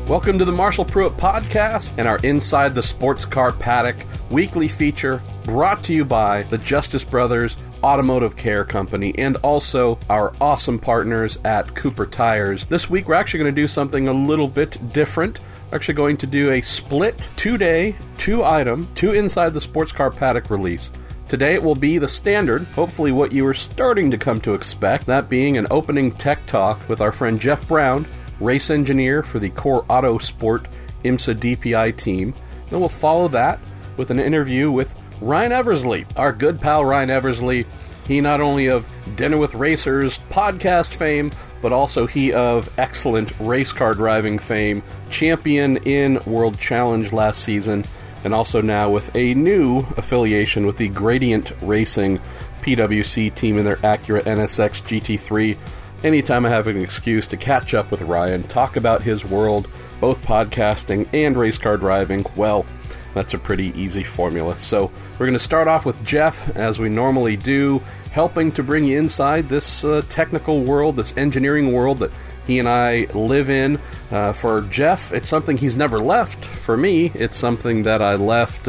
Welcome to the Marshall Pruitt Podcast and our Inside the Sports Car Paddock weekly feature brought to you by the Justice Brothers Automotive Care Company and also our awesome partners at Cooper Tires. This week we're actually going to do something a little bit different. We're actually going to do a split 2-day, 2-item, 2 Inside the Sports Car Paddock release. Today it will be the standard, hopefully what you are starting to come to expect, that being an opening tech talk with our friend Jeff Brown, race engineer for the Core Auto Sport IMSA DPI team. And we'll follow that with an interview with Ryan Eversley, our good pal Ryan Eversley. He not only of Dinner with Racers podcast fame, but also he of excellent race car driving fame, champion in World Challenge last season, and also now with a new affiliation with the Gradient Racing PWC team in their Acura NSX GT3. Anytime I have an excuse to catch up with Ryan, talk about his world, both podcasting and race car driving, well, that's a pretty easy formula. So we're going to start off with Jeff, as we normally do, helping to bring you inside this technical world, this engineering world that he and I live in. For Jeff, it's something he's never left. For me, it's something that I left,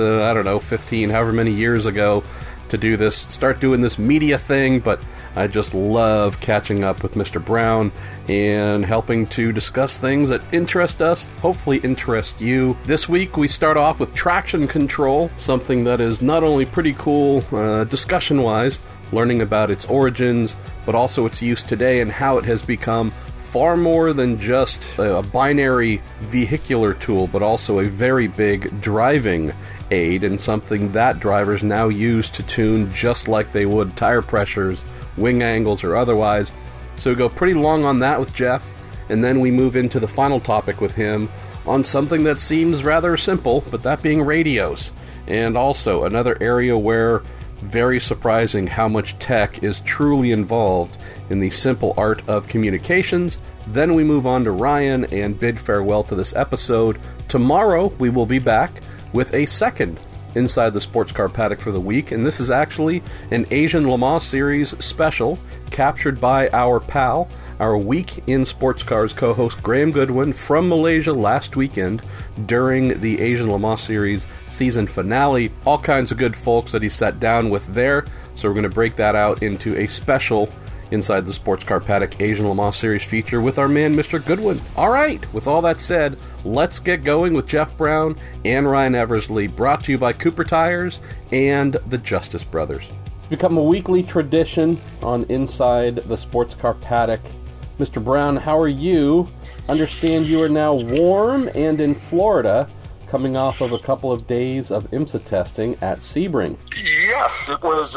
15, however many years ago, to do this, start doing this media thing, but I just love catching up with Mr. Brown and helping to discuss things that interest us, hopefully interest you. This week we start off with traction control, something that is not only pretty cool discussion-wise, learning about its origins, but also its use today and how it has become far more than just a binary vehicular tool, but also a very big driving aid and something that drivers now use to tune just like they would tire pressures, wing angles, or otherwise. So we go pretty long on that with Jeff, and then we move into the final topic with him on something that seems rather simple, but that being radios. And also another area where very surprising how much tech is truly involved in the simple art of communications. Then we move on to Ryan and bid farewell to this episode. Tomorrow we will be back with a second Inside the Sports Car Paddock for the week, and this is actually an Asian Le Mans Series special captured by our pal, our Week in Sports Cars co-host Graham Goodwin from Malaysia last weekend during the Asian Le Mans Series season finale. All kinds of good folks that he sat down with there, so we're going to break that out into a special Inside the Sports Car Paddock Asian Le Mans Series feature with our man, Mr. Goodwin. All right, with all that said, let's get going with Jeff Brown and Ryan Eversley, brought to you by Cooper Tires and the Justice Brothers. It's become a weekly tradition on Inside the Sports Car Paddock. Mr. Brown, how are you? Understand you are now warm and in Florida, coming off of a couple of days of IMSA testing at Sebring. Yes, it was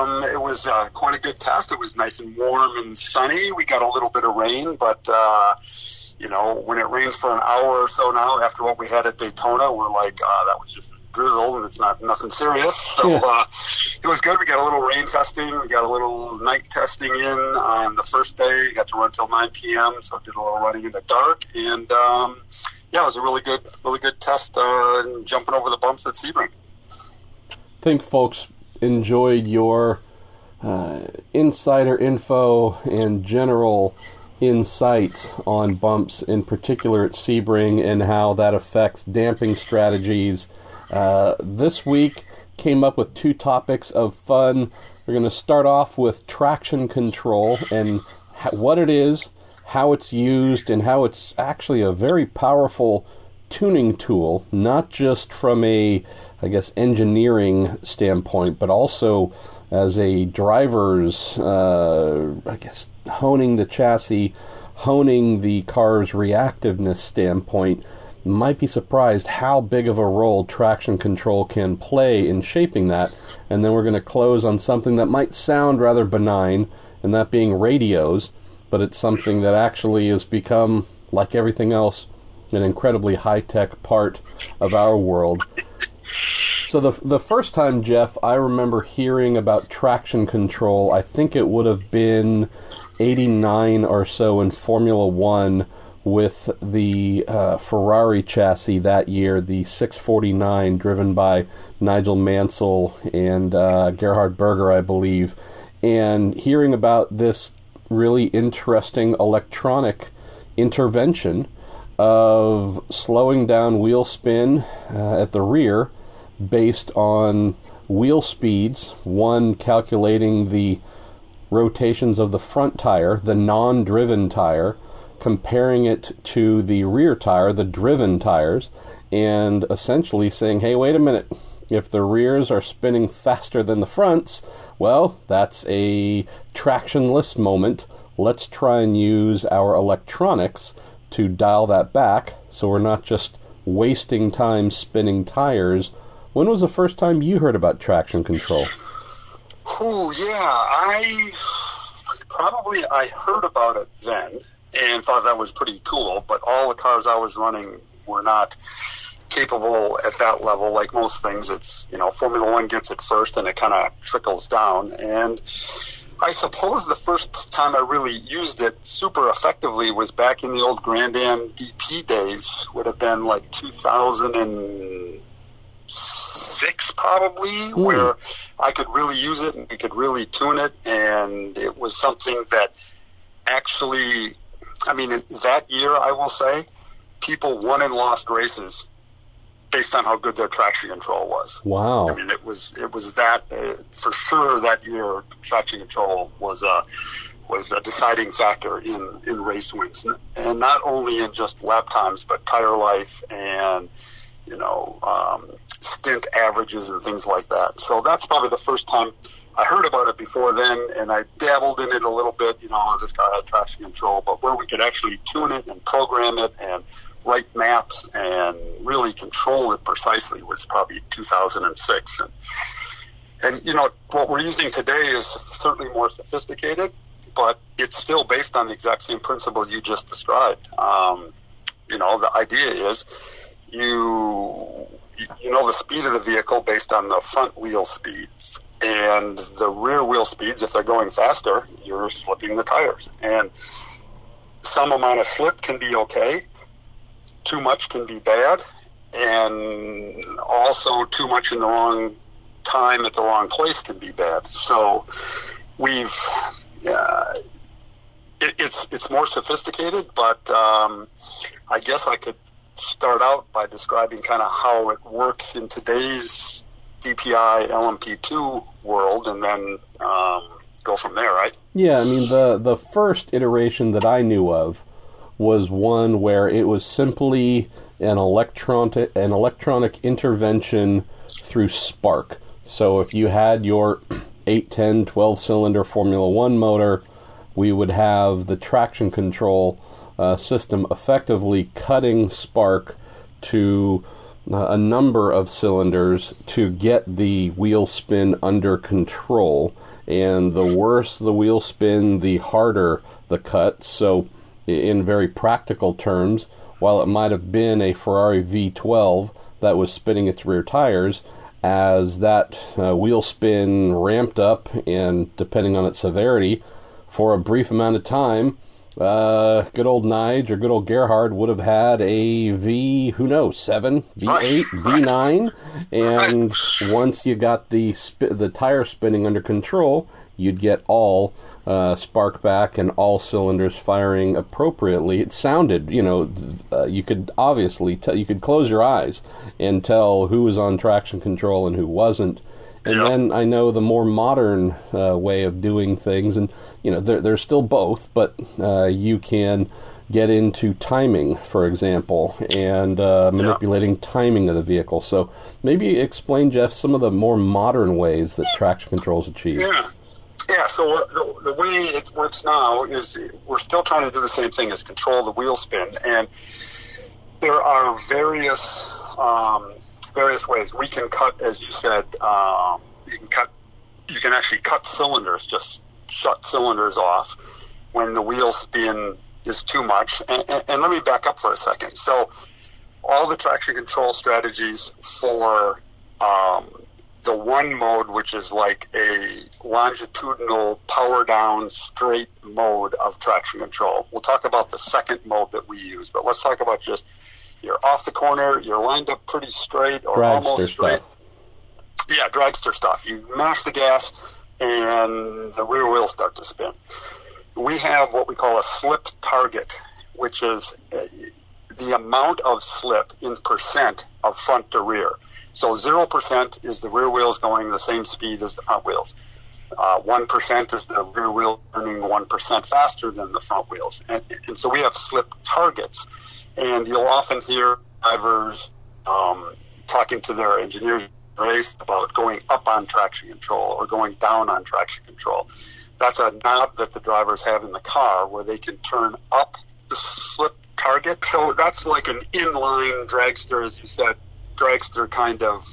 quite a good test. It was nice and warm and sunny. We got a little bit of rain, but when it rains for an hour or so now after what we had at Daytona, we're like, that was just drizzle and it's nothing serious. So it was good. We got a little rain testing. We got a little night testing in on the first day. Got to run till 9 p.m., so did a little running in the dark. And it was a really good test jumping over the bumps at Sebring. I think folks enjoyed your insider info and general insights on bumps, in particular at Sebring, and how that affects damping strategies. This week came up with 2 topics of fun. We're going to start off with traction control and what it is, how it's used, and how it's actually a very powerful tuning tool, not just from a, engineering standpoint, but also as a driver's, honing the chassis, honing the car's reactiveness standpoint. Might be surprised how big of a role traction control can play in shaping that. And then we're going to close on something that might sound rather benign, and that being radios, but it's something that actually has become, like everything else, an incredibly high-tech part of our world. So the first time, Jeff, I remember hearing about traction control, I think it would have been 89 or so in Formula One with the Ferrari chassis that year, the 649, driven by Nigel Mansell and Gerhard Berger, I believe. And hearing about this really interesting electronic intervention of slowing down wheel spin at the rear based on wheel speeds, one calculating the rotations of the front tire, the non-driven tire, comparing it to the rear tire, the driven tires, and essentially saying, hey, wait a minute, if the rears are spinning faster than the fronts, well, that's a tractionless moment. Let's try and use our electronics to dial that back so we're not just wasting time spinning tires. When was the first time you heard about traction control? Oh, yeah, I heard about it then and thought that was pretty cool, but all the cars I was running were not capable at that level. Like most things, it's, Formula One gets it first and it kind of trickles down. And I suppose the first time I really used it super effectively was back in the old Grand Am DP days, would have been like 2006 probably, where I could really use it and we could really tune it. And it was something that actually, that year, I will say, people won and lost races based on how good their traction control was. Wow. It was that, for sure that year, traction control was a deciding factor in race wins. And not only in just lap times, but tire life and, stint averages and things like that. So that's probably the first time I heard about it. Before then, and I dabbled in it a little bit, this car had traction control, but where we could actually tune it and program it and write maps and really control it precisely was probably 2006. And what we're using today is certainly more sophisticated, but it's still based on the exact same principle you just described. The idea is you know the speed of the vehicle based on the front wheel speeds, and the rear wheel speeds, if they're going faster, you're slipping the tires. And some amount of slip can be okay. Too much can be bad, and also too much in the wrong time at the wrong place can be bad. So it's more sophisticated, but I guess I could start out by describing kind of how it works in today's DPI LMP2 world, and then go from there, right? Yeah, the first iteration that I knew of was one where it was simply an electronic intervention through spark. So if you had your 8, 10, 12-cylinder Formula One motor, we would have the traction control system effectively cutting spark to a number of cylinders to get the wheel spin under control. And the worse the wheel spin, the harder the cut. So in very practical terms, while it might have been a Ferrari V12 that was spinning its rear tires, as that wheel spin ramped up, and depending on its severity, for a brief amount of time, good old Nige or good old Gerhard would have had a V7, V8, V9, and once you got the tire spinning under control, you'd get all spark back and all cylinders firing appropriately. It sounded, you could obviously tell, you could close your eyes and tell who was on traction control and who wasn't. And then I know the more modern way of doing things, and there's still both, but you can get into timing, for example, and manipulating timing of the vehicle. So maybe explain, Jeff, some of the more modern ways that traction control is achieved. Yeah, so the way it works now is we're still trying to do the same thing as control the wheel spin, and there are various ways. We can cut, as you said, you can actually cut cylinders, just shut cylinders off when the wheel spin is too much. And let me back up for a second. So all the traction control strategies for the one mode, which is like a longitudinal power down straight mode of traction control. We'll talk about the second mode that we use, but let's talk about just you're off the corner, you're lined up pretty straight or dragster almost straight. Stuff. Yeah, dragster stuff. You mash the gas and the rear wheels start to spin. We have what we call a slip target, which is the amount of slip in percent of front to rear. So 0% is the rear wheels going the same speed as the front wheels. 1% is the rear wheel turning 1% faster than the front wheels. And so we have slip targets. And you'll often hear drivers talking to their engineers race about going up on traction control or going down on traction control. That's a knob that the drivers have in the car where they can turn up the slip target. So that's like an inline dragster, as you said, dragster kind of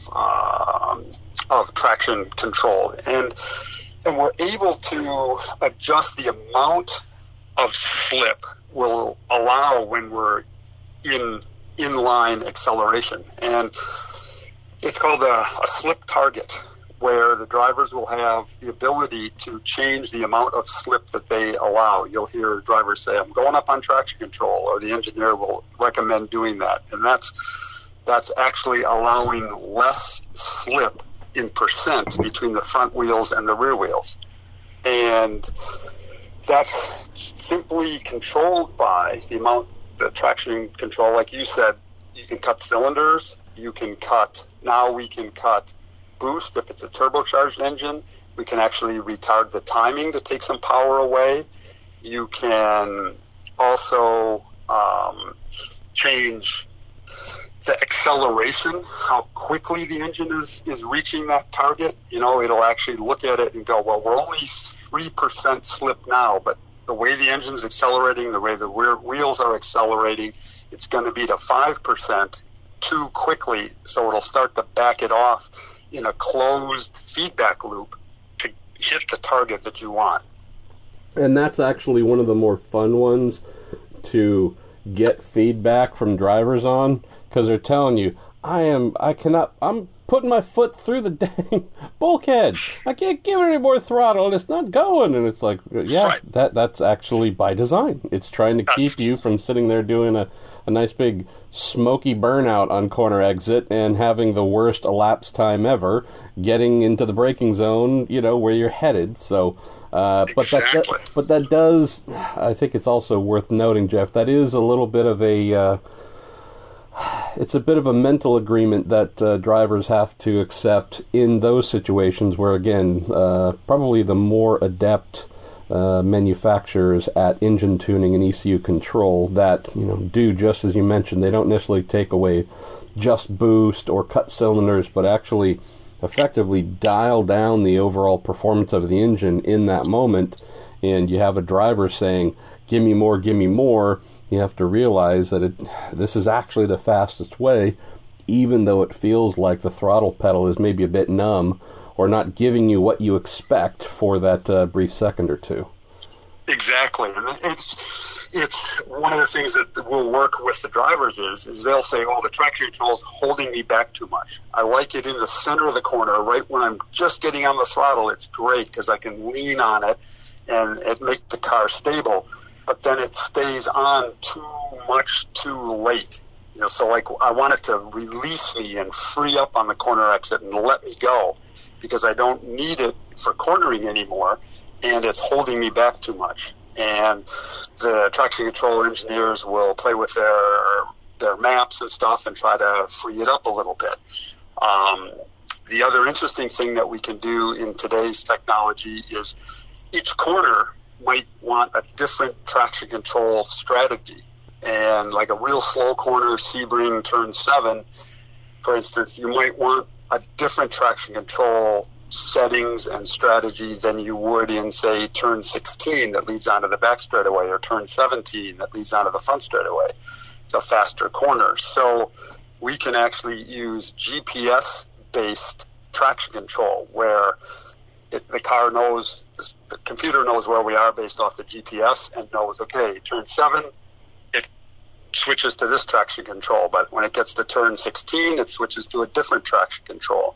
traction control. And we're able to adjust the amount of slip will allow when we're in inline acceleration. And it's called a slip target, where the drivers will have the ability to change the amount of slip that they allow. You'll hear drivers say, I'm going up on traction control, or the engineer will recommend doing that. And that's actually allowing less slip in percent between the front wheels and the rear wheels. And that's simply controlled by the amount, the traction control. Like you said, you can cut cylinders, we can cut boost. If it's a turbocharged engine, we can actually retard the timing to take some power away. You can also change the acceleration, how quickly the engine is reaching that target. You know, it'll actually look at it and go, well, we're only 3% slip now, but the way the engine's accelerating, the way the rear wheels are accelerating, it's going to be to 5% too quickly, so it'll start to back it off in a closed feedback loop to hit the target that you want. And that's actually one of the more fun ones to get feedback from drivers on, because they're telling you, I'm putting my foot through the dang bulkhead. I can't give it any more throttle, and it's not going. And it's like, yeah, right. That's actually by design. It's trying to keep you from sitting there doing a nice big smoky burnout on corner exit and having the worst elapsed time ever, getting into the braking zone, you know, where you're headed. So, exactly. but that does, I think it's also worth noting, Jeff, that is a little bit of it's a bit of a mental agreement that drivers have to accept in those situations where, again, probably the more adept manufacturers at engine tuning and ECU control that, you know, do just as you mentioned. They don't necessarily take away just boost or cut cylinders, but actually effectively dial down the overall performance of the engine in that moment. And you have a driver saying, give me more, give me more. You have to realize that this is actually the fastest way, even though it feels like the throttle pedal is maybe a bit numb or not giving you what you expect for that brief second or two. Exactly. And it's one of the things that will work with the drivers is they'll say, oh, the traction control is holding me back too much. I like it in the center of the corner, right when I'm just getting on the throttle. It's great because I can lean on it and make the car stable. But then it stays on too much too late. You know, so like I want it to release me and free up on the corner exit and let me go because I don't need it for cornering anymore, and it's holding me back too much. And the traction control engineers will play with their maps and stuff and try to free it up a little bit. The other interesting thing that we can do in today's technology is each corner might want a different traction control strategy. And like a real slow corner, Sebring turn 7, for instance, you might want a different traction control settings and strategy than you would in, say, turn 16 that leads onto the back straightaway, or turn 17 that leads onto the front straightaway. It's a faster corner. So we can actually use GPS-based traction control where the car knows, the computer knows where we are based off the GPS and knows, okay, turn 7, it switches to this traction control, but when it gets to turn 16, it switches to a different traction control.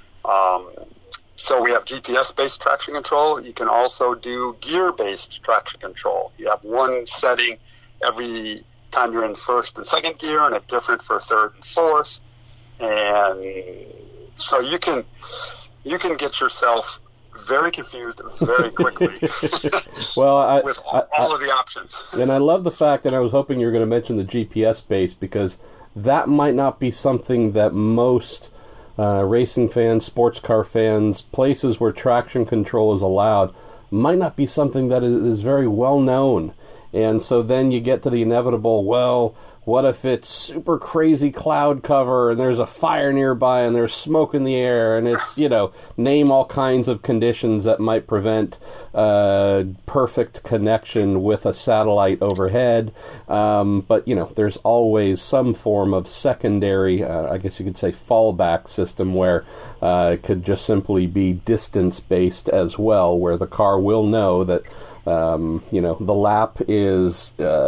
So we have GPS-based traction control. You can also do gear-based traction control. You have one setting every time you're in first and second gear and a different for third and fourth. And so you can get yourself very confused very quickly. Well, with all of the options. And I love the fact that I was hoping you were going to mention the GPS base, because that might not be something that most racing fans, sports car fans, places where traction control is allowed, might not be something that is very well known. And so then you get to the inevitable, well, what if it's super crazy cloud cover and there's a fire nearby and there's smoke in the air, and it's, name all kinds of conditions that might prevent perfect connection with a satellite overhead. But, there's always some form of secondary, I guess you could say, fallback system where it could just simply be distance-based as well, where the car will know that, the lap is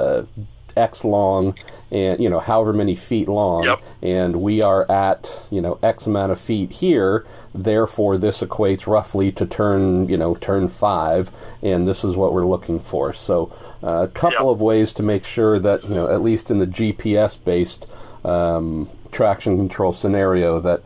X long, and however many feet long, yep. And we are at X amount of feet here, therefore this equates roughly to turn 5, and this is what we're looking for. So a couple yep. of ways to make sure that at least in the GPS based traction control scenario, that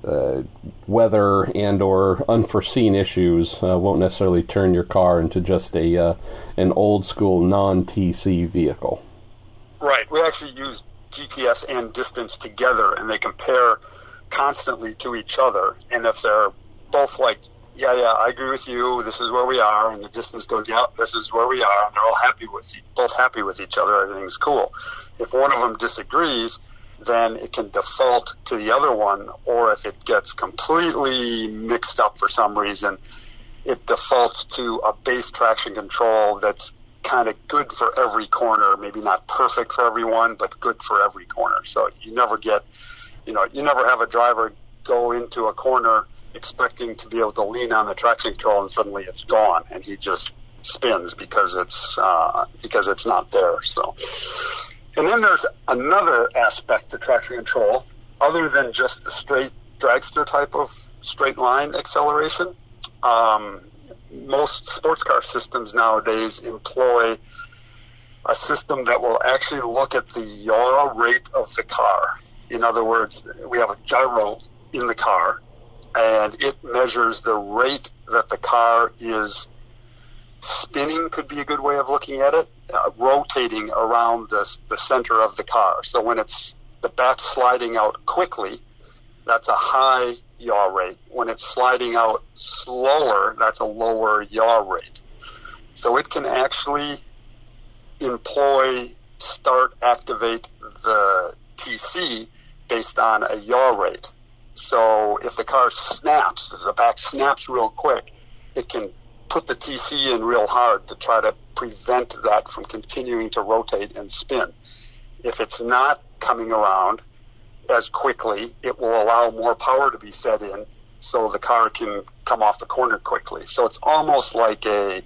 weather and or unforeseen issues won't necessarily turn your car into just an old school non-TC vehicle. Right. We actually use GPS and distance together, and they compare constantly to each other. And if they're both like, yeah, I agree with you, this is where we are, and the distance goes, yeah, this is where we are, and they're all both happy with each other, everything's cool. If one of them disagrees, then it can default to the other one, or if it gets completely mixed up for some reason, it defaults to a base traction control that's kind of good for every corner, maybe not perfect for everyone, but good for every corner. So you never have a driver go into a corner expecting to be able to lean on the traction control and suddenly it's gone and he just spins because it's not there. So, and then there's another aspect to traction control other than just the straight dragster type of straight line acceleration. Most sports car systems nowadays employ a system that will actually look at the yaw rate of the car. In other words, we have a gyro in the car, and it measures the rate that the car is spinning, could be a good way of looking at it, rotating around the center of the car. So when it's the back sliding out quickly, that's a high yaw rate. When it's sliding out slower, that's a lower yaw rate. So it can actually employ, activate the TC based on a yaw rate. So if the car snaps, if the back snaps real quick, it can put the TC in real hard to try to prevent that from continuing to rotate and spin. If it's not coming around as quickly, it will allow more power to be fed in so the car can come off the corner quickly. So it's almost like a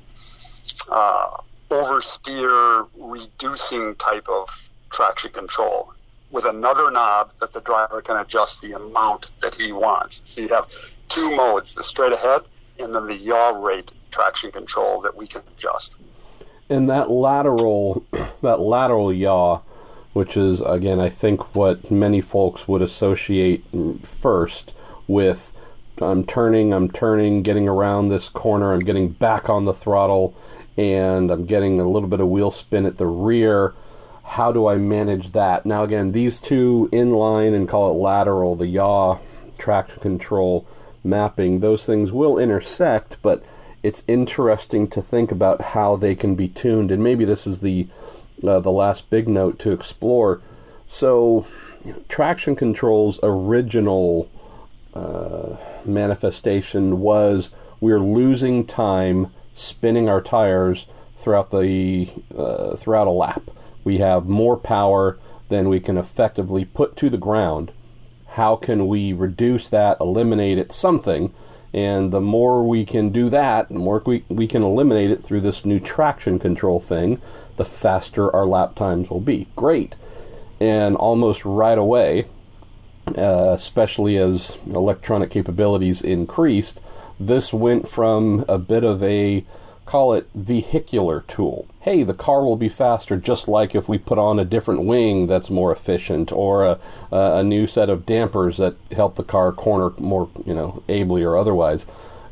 oversteer reducing type of traction control with another knob that the driver can adjust the amount that he wants. So you have two modes, the straight ahead and then the yaw rate traction control that we can adjust. And that lateral yaw, which is, again, I think what many folks would associate first with I'm turning, getting around this corner, I'm getting back on the throttle, and I'm getting a little bit of wheel spin at the rear. How do I manage that? Now, again, these two inline and call it lateral, the yaw, traction control, mapping, those things will intersect, but it's interesting to think about how they can be tuned, and maybe this is the last big note to explore. So, traction control's original manifestation was we're losing time spinning our tires throughout a lap. We have more power than we can effectively put to the ground. How can we reduce that, eliminate it, something? And the more we can do that, the more we can eliminate it through this new traction control thing, the faster our lap times will be. Great. And almost right away, especially as electronic capabilities increased, this went from a bit of a, call it, vehicular tool. Hey, the car will be faster, just like if we put on a different wing that's more efficient, or a new set of dampers that help the car corner more, ably or otherwise.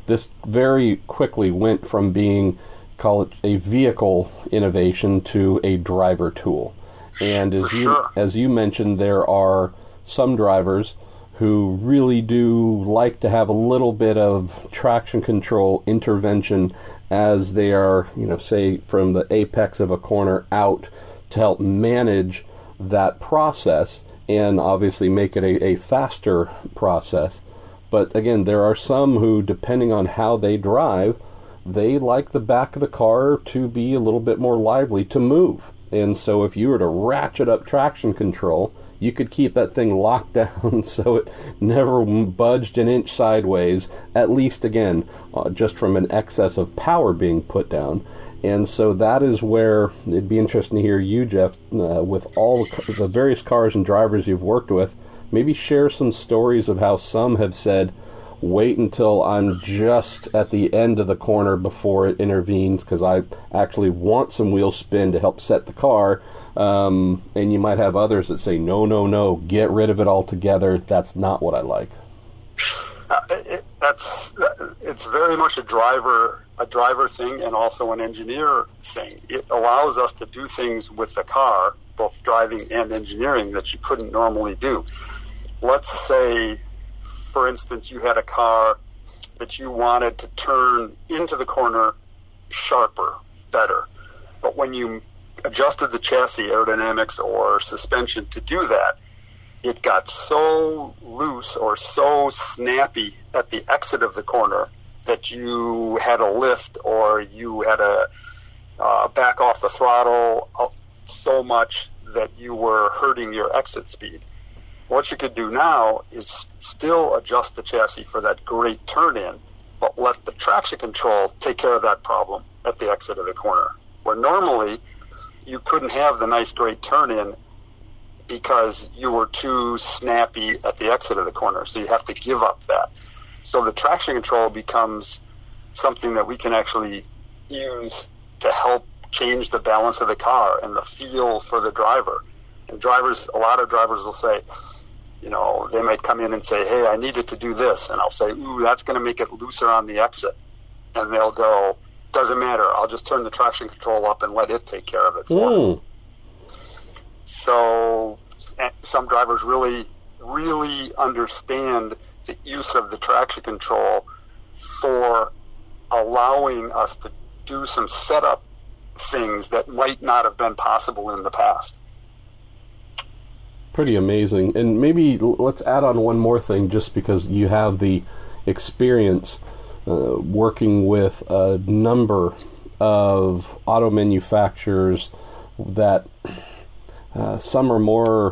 this very quickly went from being, call it a vehicle innovation, to a driver tool. And as you mentioned, there are some drivers who really do like to have a little bit of traction control intervention as they are, say from the apex of a corner out, to help manage that process and obviously make it a faster process. But again, there are some who, depending on how they drive, they like the back of the car to be a little bit more lively, to move. And so if you were to ratchet up traction control, you could keep that thing locked down so it never budged an inch sideways, at least, again, just from an excess of power being put down. And so that is where it'd be interesting to hear you, Jeff, with all the various cars and drivers you've worked with, maybe share some stories of how some have said, wait until I'm just at the end of the corner before it intervenes, because I actually want some wheel spin to help set the car. And you might have others that say, no, get rid of it altogether. That's not what I like. It's very much a driver thing and also an engineer thing. It allows us to do things with the car, both driving and engineering, that you couldn't normally do. Let's say, for instance, you had a car that you wanted to turn into the corner sharper, better. But when you adjusted the chassis aerodynamics or suspension to do that, it got so loose or so snappy at the exit of the corner that you had to lift or you had to back off the throttle so much that you were hurting your exit speed. What you could do now is still adjust the chassis for that great turn-in, but let the traction control take care of that problem at the exit of the corner. Where normally you couldn't have the nice great turn-in because you were too snappy at the exit of the corner, so you have to give up that. So the traction control becomes something that we can actually use to help change the balance of the car and the feel for the driver. And a lot of drivers will say, they might come in and say, hey, I needed to do this. And I'll say, ooh, that's going to make it looser on the exit. And they'll go, doesn't matter. I'll just turn the traction control up and let it take care of it for me. So some drivers really, really understand the use of the traction control for allowing us to do some setup things that might not have been possible in the past. Pretty amazing. And maybe let's add on one more thing, just because you have the experience working with a number of auto manufacturers that some are more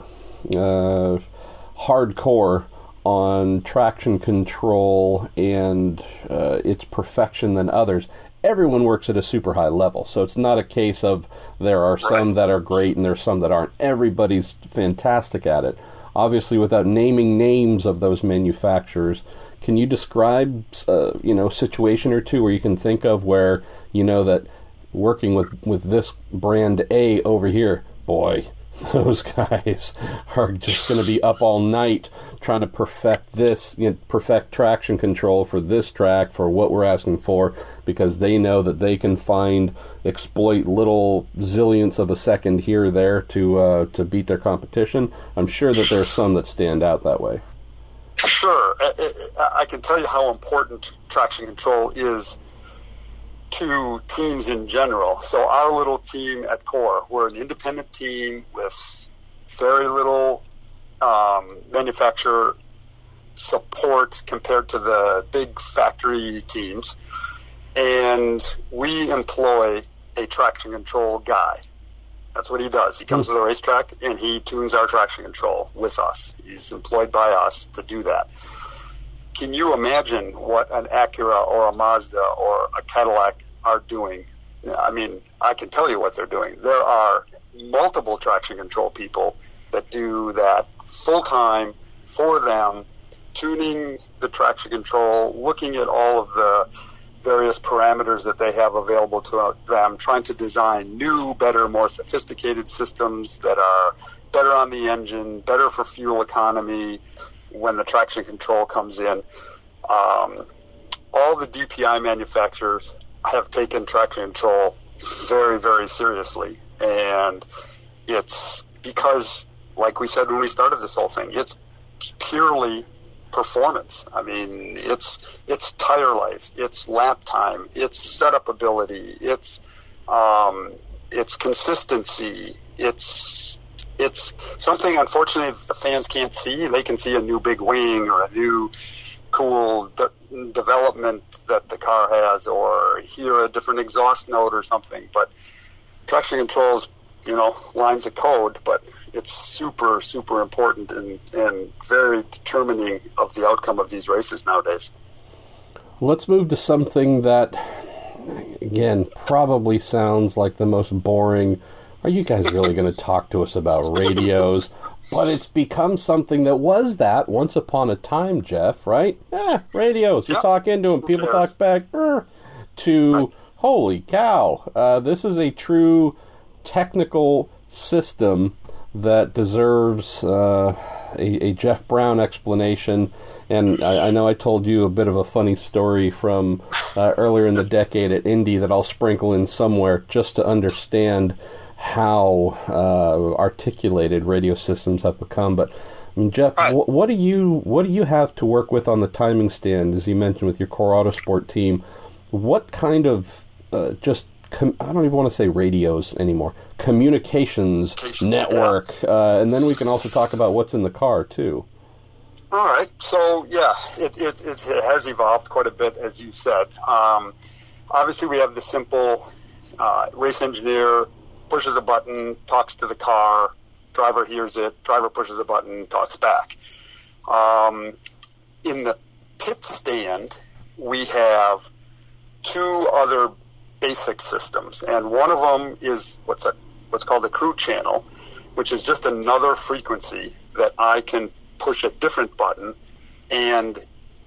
hardcore on traction control and its perfection than others. Everyone works at a super high level, so it's not a case of there are some that are great and there's some that aren't. Everybody's fantastic at it. Obviously, without naming names of those manufacturers, can you describe situation or two where you can think of where that working with this brand A over here, boy, those guys are just going to be up all night trying to perfect perfect traction control for this track, for what we're asking for, because they know that they can exploit little zillionths of a second here or there to beat their competition. I'm sure that there's some that stand out that way. Sure. I can tell you how important traction control is to teams in general. So our little team at Core, we're an independent team with very little manufacturer support compared to the big factory teams. And we employ a traction control guy. That's what he does. He comes to the racetrack and he tunes our traction control with us. He's employed by us to do that. Can you imagine what an Acura or a Mazda or a Cadillac are doing? I mean, I can tell you what they're doing. There are multiple traction control people that do that full-time for them, tuning the traction control, looking at all of the various parameters that they have available to them, trying to design new, better, more sophisticated systems that are better on the engine, better for fuel economy when the traction control comes in. all the DPI manufacturers have taken traction control very, very seriously. And it's because, like we said when we started this whole thing, it's purely performance. I mean, it's tire life, it's lap time, it's setup ability, it's consistency, it's something, unfortunately, that the fans can't see. They can see a new big wing or a new cool development that the car has, or hear a different exhaust note or something. But traction control's, lines of code, but it's super, super important and very determining of the outcome of these races nowadays. Let's move to something that, again, probably sounds like the most boring. Are you guys really going to talk to us about radios? But it's become something that was that once upon a time, Jeff, right? Radios. You talk into them, people talk back. To, holy cow, this is a true technical system that deserves a Jeff Brown explanation. And I know I told you a bit of a funny story from earlier in the decade at Indy that I'll sprinkle in somewhere just to understand how articulated radio systems have become. But Jeff, what do you have to work with on the timing stand, as you mentioned with your Core Autosport team? What kind of I don't even want to say radios anymore, communications network, and then we can also talk about what's in the car too. All right, so it has evolved quite a bit, as you said. Obviously, we have the simple race engineer pushes a button, talks to the car, driver hears it, driver pushes a button, talks back. In the pit stand, we have two other basic systems, and one of them is what's called a crew channel, which is just another frequency that I can push a different button, and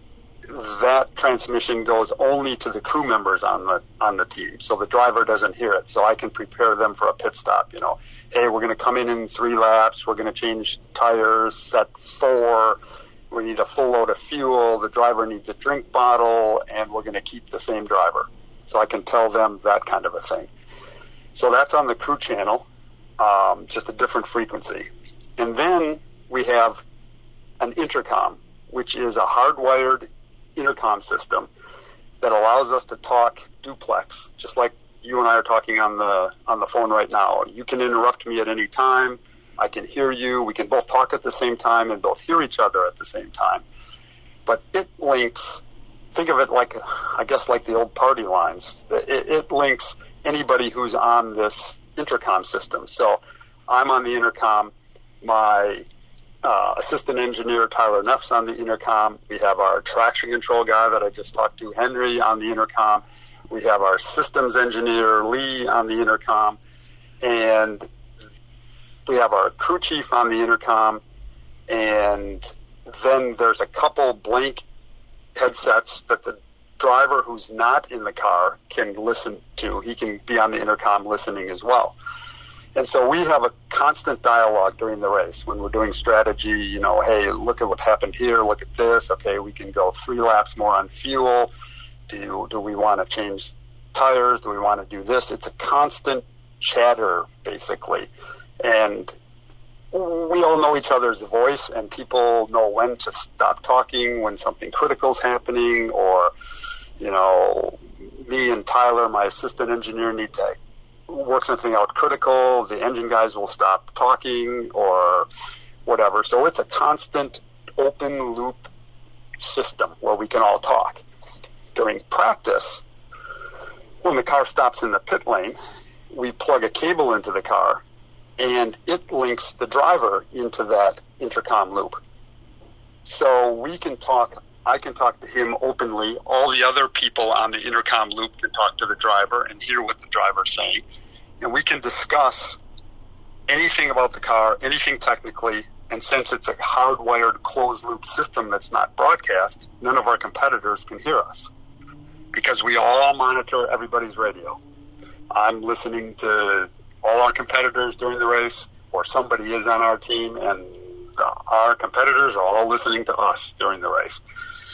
that transmission goes only to the crew members on the team, so the driver doesn't hear it. So I can prepare them for a pit stop. Hey, we're going to come in 3 laps. We're going to change tires, set 4. We need a full load of fuel. The driver needs a drink bottle, and we're going to keep the same driver. So I can tell them that kind of a thing. So that's on the crew channel, just a different frequency. And then we have an intercom, which is a hardwired intercom system that allows us to talk duplex, just like you and I are talking on the phone right now. You can interrupt me at any time. I can hear you. We can both talk at the same time and both hear each other at the same time. But it links, think of it like the old party lines. It links anybody who's on this intercom system. So I'm on the intercom. My assistant engineer, Tyler Neff's on the intercom. We have our traction control guy that I just talked to, Henry, on the intercom. We have our systems engineer, Lee, on the intercom. And we have our crew chief on the intercom. And then there's a couple blank headsets that the driver who's not in the car can listen to. He can be on the intercom listening as well. And so we have a constant dialogue during the race when we're doing strategy. Hey, look at what happened here. Look at this. Okay, we can go 3 laps more on fuel. Do we want to change tires? Do we want to do this? It's a constant chatter, basically. And we all know each other's voice, and people know when to stop talking, when something critical is happening, or, me and Tyler, my assistant engineer, need to work something out critical. The engine guys will stop talking or whatever. So it's a constant open loop system where we can all talk. During practice, when the car stops in the pit lane, we plug a cable into the car and it links the driver into that intercom loop. So we can talk, I can talk to him openly. All the other people on the intercom loop can talk to the driver and hear what the driver's saying. And we can discuss anything about the car, anything technically. And since it's a hardwired closed loop system that's not broadcast, none of our competitors can hear us because we all monitor everybody's radio. I'm listening to all our competitors during the race, or somebody is on our team, and our competitors are all listening to us during the race.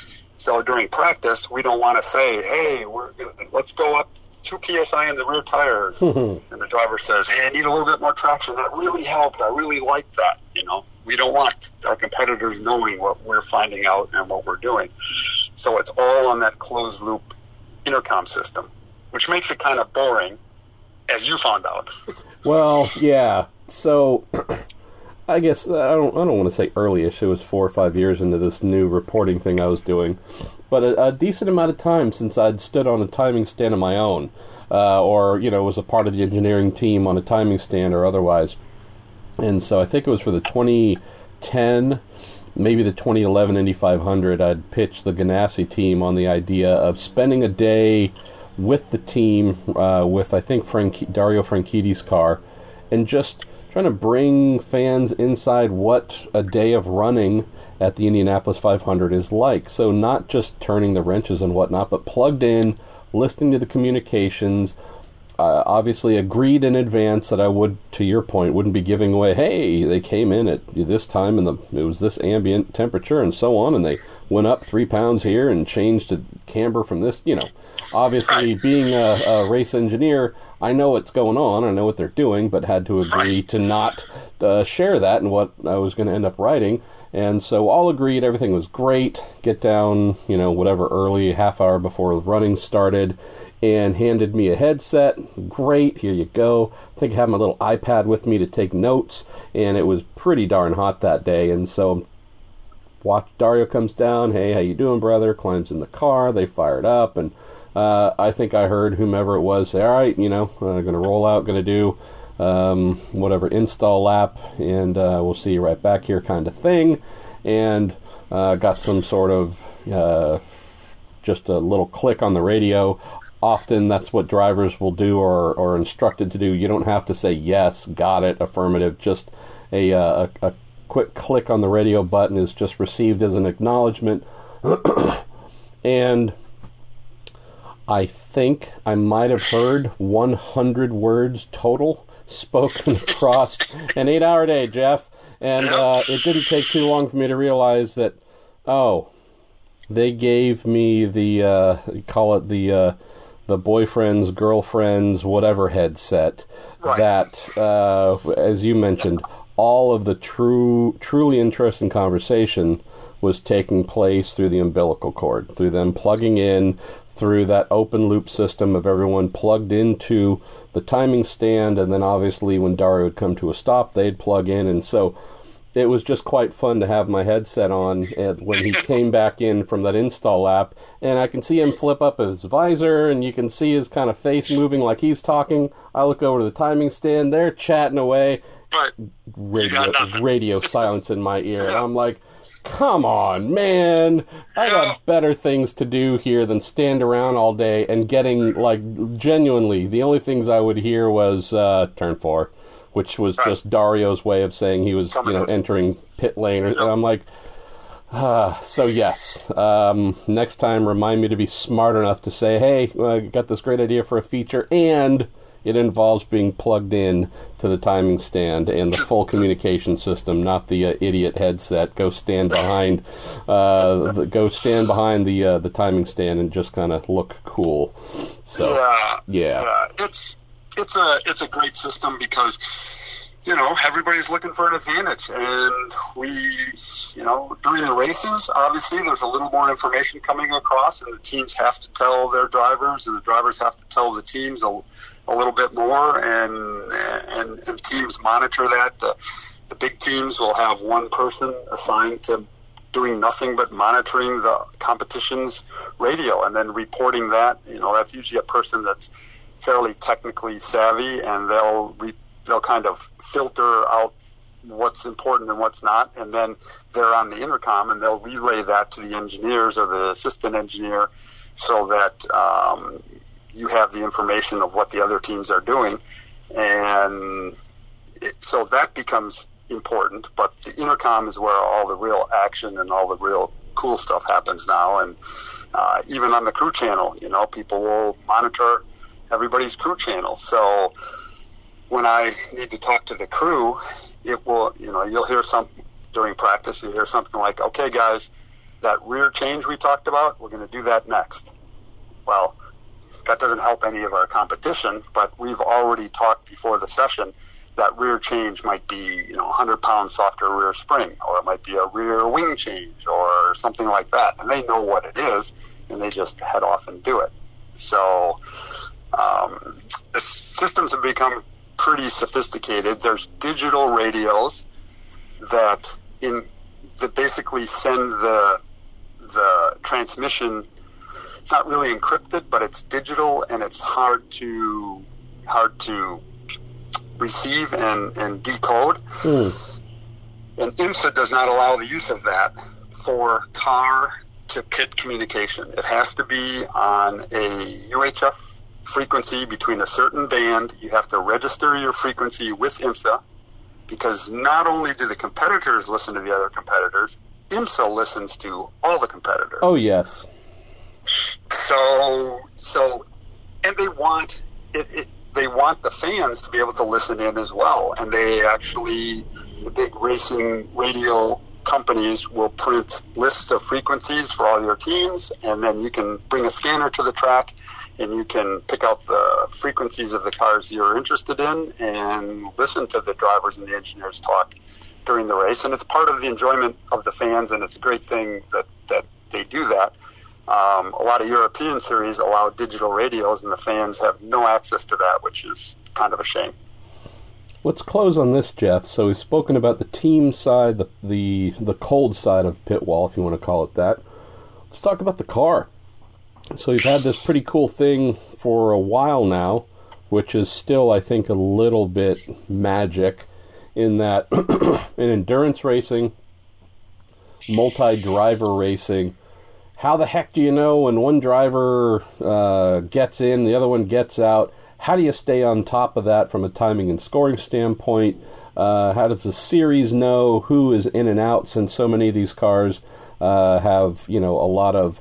So during practice, we don't want to say, hey, let's go up 2 PSI in the rear tires. And the driver says, hey, I need a little bit more traction. That really helped. I really like that. We don't want our competitors knowing what we're finding out and what we're doing. So it's all on that closed loop intercom system, which makes it kind of boring, as you found out. Well, yeah. So I guess I don't want to say early-ish. It was 4 or 5 years into this new reporting thing I was doing, but a decent amount of time since I'd stood on a timing stand of my own, or was a part of the engineering team on a timing stand or otherwise. And so I think it was for the 2010, maybe the 2011 Indy 500, I'd pitched the Ganassi team on the idea of spending a day with the team, with I think Dario Franchitti's car, and just trying to bring fans inside what a day of running at the Indianapolis 500 is like. So not just turning the wrenches and whatnot, but plugged in, listening to the communications. Obviously agreed in advance that I would, to your point, wouldn't be giving away, hey, they came in at this time and it was this ambient temperature and so on, and they went up 3 pounds here and changed to camber from this. Obviously being a race engineer, I know what's going on, I know what they're doing, but had to agree to not share that in what I was going to end up writing. And so all agreed, everything was great. Get down, whatever, early, half hour before the running started, and handed me a headset. Great, here you go. I think I had my little iPad with me to take notes, and it was pretty darn hot that day. And so Dario comes down, hey, how you doing, brother? Climbs in the car, they fired up, and I think I heard whomever it was say, all right, going to roll out, going to do whatever install lap, and we'll see you right back here kind of thing. And got some sort of just a little click on the radio. Often that's what drivers will do or are instructed to do. You don't have to say yes, got it, affirmative. Just a quick click on the radio button is just received as an acknowledgement. And I think I might have heard 100 words total spoken across an 8-hour day, Jeff. And it didn't take too long for me to realize that, they gave me call it the boyfriend's, girlfriend's, whatever headset. Right. That, as you mentioned, all of the truly interesting conversation was taking place through the umbilical cord, through them plugging in, through that open loop system of everyone plugged into the timing stand, and then obviously when Dario would come to a stop, they'd plug in, and so it was just quite fun to have my headset on when he came back in from that install lap, and I can see him flip up his visor, and you can see his kind of face moving like he's talking. I look over to the timing stand, they're chatting away, radio silence in my ear, and I'm like, come on, man, I got better things to do here than stand around all day and getting, genuinely, the only things I would hear was turn 4. Which was just Dario's way of saying he was, entering pit lane. And I'm like, so yes. Next time, remind me to be smart enough to say, hey, I got this great idea for a feature, and it involves being plugged in to the timing stand and the full communication system, not the idiot headset. Go stand behind, the timing stand and just kind of look cool. So yeah. It's a great system because, everybody's looking for an advantage. And we, during the races, obviously there's a little more information coming across, and the teams have to tell their drivers, and the drivers have to tell the teams a little bit more, and teams monitor that. The big teams will have one person assigned to doing nothing but monitoring the competition's radio and then reporting that. That's usually a person that's fairly technically savvy, and they'll kind of filter out what's important and what's not, and then they're on the intercom and they'll relay that to the engineers or the assistant engineer so that you have the information of what the other teams are doing, and so that becomes important. But the intercom is where all the real action and all the real cool stuff happens now, and even on the crew channel, people will monitor everybody's crew channel. So when I need to talk to the crew, it will, you'll hear something during practice. You hear something like, okay, guys, that rear change we talked about, we're going to do that next. Well, that doesn't help any of our competition, but we've already talked before the session that rear change might be, 100-pound softer rear spring, or it might be a rear wing change or something like that. And they know what it is, and they just head off and do it. So the systems have become pretty sophisticated. There's digital radios that basically send the transmission. It's not really encrypted, but it's digital, and it's hard to receive and decode. And IMSA does not allow the use of that for car-to-pit communication. It has to be on a UHF frequency between a certain band. You have to register your frequency with IMSA, because not only do the competitors listen to the other competitors, IMSA listens to all the competitors. Oh, yes. So, and they want they want the fans to be able to listen in as well. And the big racing radio companies will print lists of frequencies for all your teams, and then you can bring a scanner to the track and you can pick out the frequencies of the cars you're interested in and listen to the drivers and the engineers talk during the race. And it's part of the enjoyment of the fans, and it's a great thing that they do that. A lot of European series allow digital radios, and the fans have no access to that, which is kind of a shame. Let's close on this, Jeff. So we've spoken about the team side, the cold side of pit wall, if you want to call it that. Let's talk about the car. So you've had this pretty cool thing for a while now, which is still, I think, a little bit magic in that in endurance racing, multi-driver racing, how the heck do you know when one driver gets in, the other one gets out? How do you stay on top of that from a timing and scoring standpoint? How does the series know who is in and out, since so many of these cars have, a lot of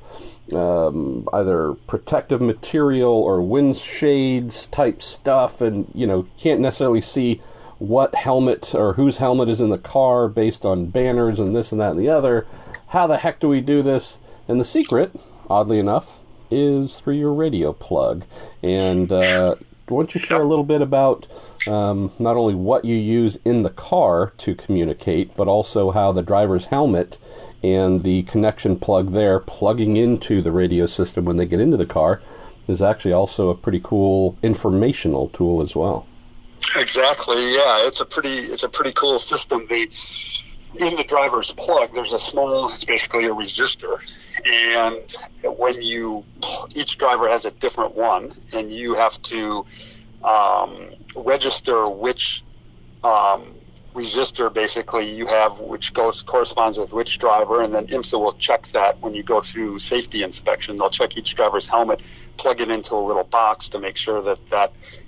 either protective material or wind shades type stuff, and, can't necessarily see what helmet or whose helmet is in the car based on banners and this and that and the other. How the heck do we do this? And the secret, oddly enough, is through your radio plug. And why don't you share a little bit about not only what you use in the car to communicate, but also how the driver's helmet and the connection plug there plugging into the radio system when they get into the car is actually also a pretty cool informational tool as well. Exactly, yeah. It's a pretty cool system. In the driver's plug, there's it's basically a resistor, and each driver has a different one, and you have to register which resistor basically you have, which corresponds with which driver, and then IMSA will check that when you go through safety inspection. They'll check each driver's helmet, plug it into a little box to make sure that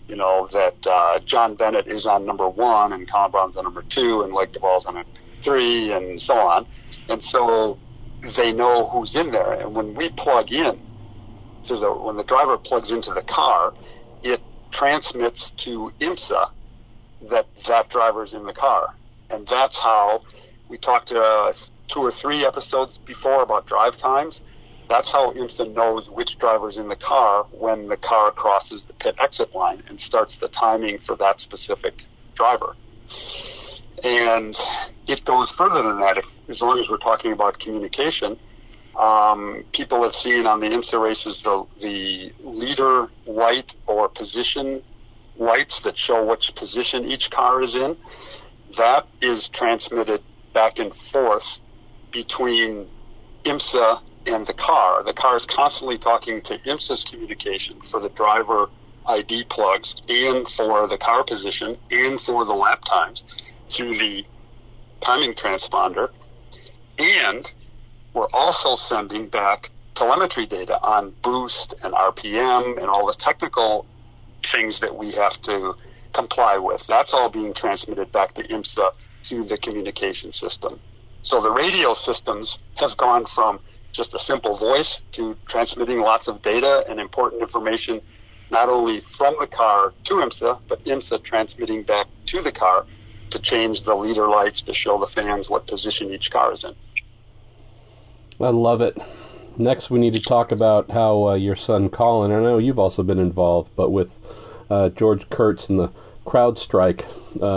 John Bennett is on number 1 and Colin Brown's on number 2 and Blake Duvall's on 3 and so on. And so they know who's in there. And when we plug in, when the driver plugs into the car, it transmits to IMSA that driver's in the car. And that's how we talked 2 or 3 episodes before about drive times. That's how IMSA knows which driver's in the car when the car crosses the pit exit line and starts the timing for that specific driver. And it goes further than that. As long as we're talking about communication, people have seen on the IMSA races the leader light or position lights that show which position each car is in. That is transmitted back and forth between IMSA and the car. The car is constantly talking to IMSA's communication for the driver ID plugs and for the car position and for the lap times through the timing transponder. And we're also sending back telemetry data on boost and RPM and all the technical things that we have to comply with. That's all being transmitted back to IMSA through the communication system. So the radio systems have gone from just a simple voice to transmitting lots of data and important information, not only from the car to IMSA, but IMSA transmitting back to the car to change the leader lights to show the fans what position each car is in. I love it. Next, we need to talk about how your son Colin, I know you've also been involved, but with George Kurtz and the CrowdStrike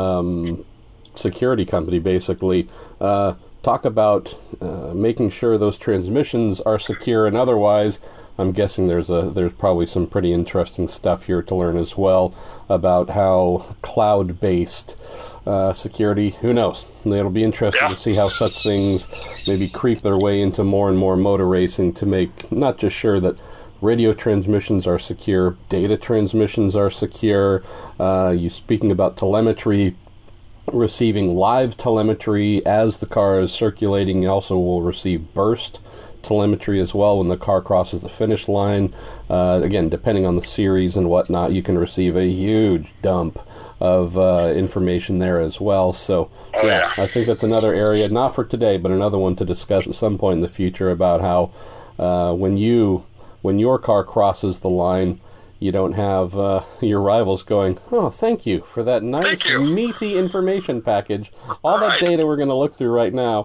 security company, basically, talk about making sure those transmissions are secure, and otherwise, I'm guessing there's probably some pretty interesting stuff here to learn as well about how cloud-based security, who knows? It'll be interesting to see how such things maybe creep their way into more and more motor racing to make not just sure that radio transmissions are secure, data transmissions are secure. You speaking about telemetry, receiving live telemetry as the car is circulating. You also will receive burst telemetry as well when the car crosses the finish line. Again, depending on the series and whatnot, you can receive a huge dump of information there as well. So, I think that's another area, not for today, but another one to discuss at some point in the future about how when your car crosses the line, you don't have your rivals going, oh, thank you for that nice, meaty information package. All that data we're going to look through right now.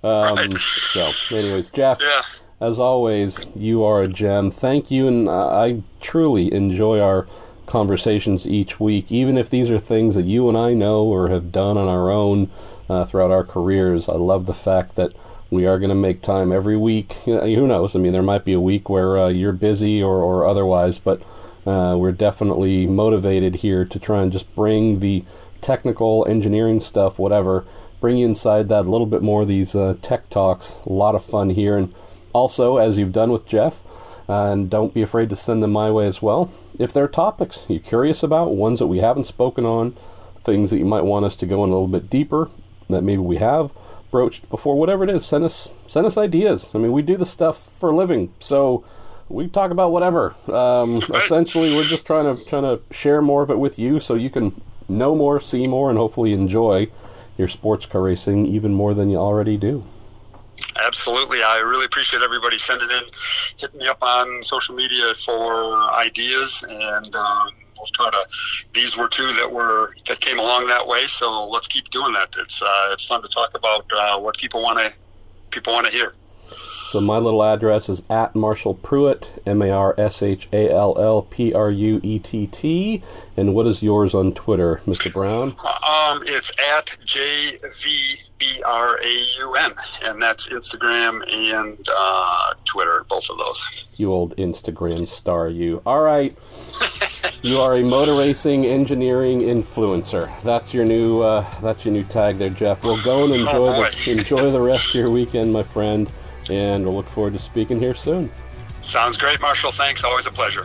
So, anyways, Jeff, as always, you are a gem. Thank you, and I truly enjoy our conversations each week, even if these are things that you and I know or have done on our own throughout our careers. I love the fact that we are going to make time every week. Who knows? I mean, there might be a week where you're busy or otherwise, but we're definitely motivated here to try and just bring the technical engineering stuff, whatever, bring you inside that a little bit more of these tech talks. A lot of fun here. And also, as you've done with Jeff, and don't be afraid to send them my way as well. If there are topics you're curious about, ones that we haven't spoken on, things that you might want us to go in a little bit deeper that maybe we have broached before, whatever it is, send us ideas. I mean, we do this stuff for a living, so we talk about whatever. Essentially, we're just trying to share more of it with you so you can know more, see more, and hopefully enjoy your sports car racing even more than you already do. Absolutely. I really appreciate everybody sending in, hitting me up on social media for ideas, and we'll try to. These were two that came along that way, so let's keep doing that. It's fun to talk about what people want to hear. So my little address is at Marshall Pruett, MarshallPruett. And what is yours on Twitter, Mr. Brown? It's at JVBRAUN, and that's Instagram and Twitter, both of those. You old Instagram star, you. All right. You are a motor racing engineering influencer. That's your new tag there, Jeff. Well, go and enjoy the rest of your weekend, my friend. And we'll look forward to speaking here soon. Sounds great, Marshall. Thanks. Always a pleasure.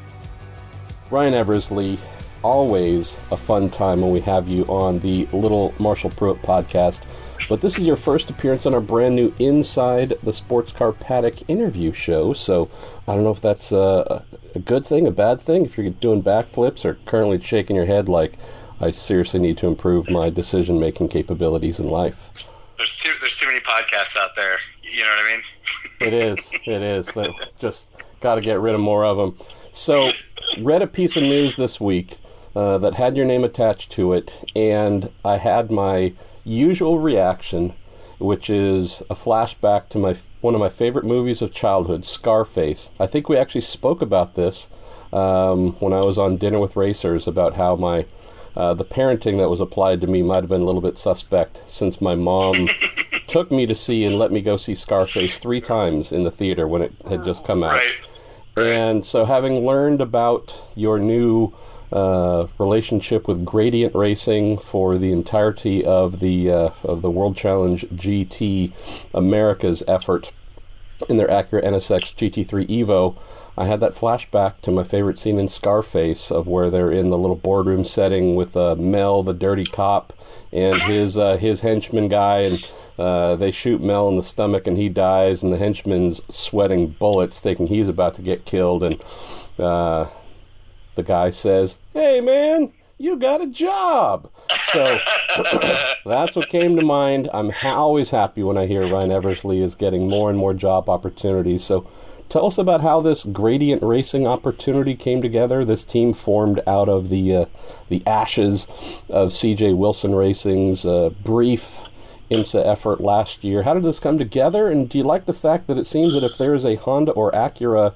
Ryan Eversley, always a fun time when we have you on the Little Marshall Pruett podcast. But this is your first appearance on our brand new Inside the Sports Car Paddock interview show. So I don't know if that's a good thing, a bad thing, if you're doing backflips or currently shaking your head like I seriously need to improve my decision-making capabilities in life. There's too many podcasts out there. You know what I mean? It is. Just got to get rid of more of them. So, read a piece of news this week that had your name attached to it, and I had my usual reaction, which is a flashback to one of my favorite movies of childhood, Scarface. I think we actually spoke about this when I was on Dinner with Racers about how my the parenting that was applied to me might have been a little bit suspect, since my mom took me to see and let me go see Scarface 3 times in the theater when it had just come out. Right. And so having learned about your new relationship with Gradient Racing for the entirety of the World Challenge GT America's effort in their Acura NSX GT3 Evo, I had that flashback to my favorite scene in Scarface of where they're in the little boardroom setting with Mel, the dirty cop, and his henchman guy, and they shoot Mel in the stomach and he dies, and the henchman's sweating bullets thinking he's about to get killed, and the guy says, "Hey man, you got a job." So that's what came to mind. I'm always happy when I hear Ryan Eversley is getting more and more job opportunities. So tell us about how this Gradient Racing opportunity came together. This team formed out of the ashes of C.J. Wilson Racing's brief IMSA effort last year. How did this come together, and do you like the fact that it seems that if there is a Honda or Acura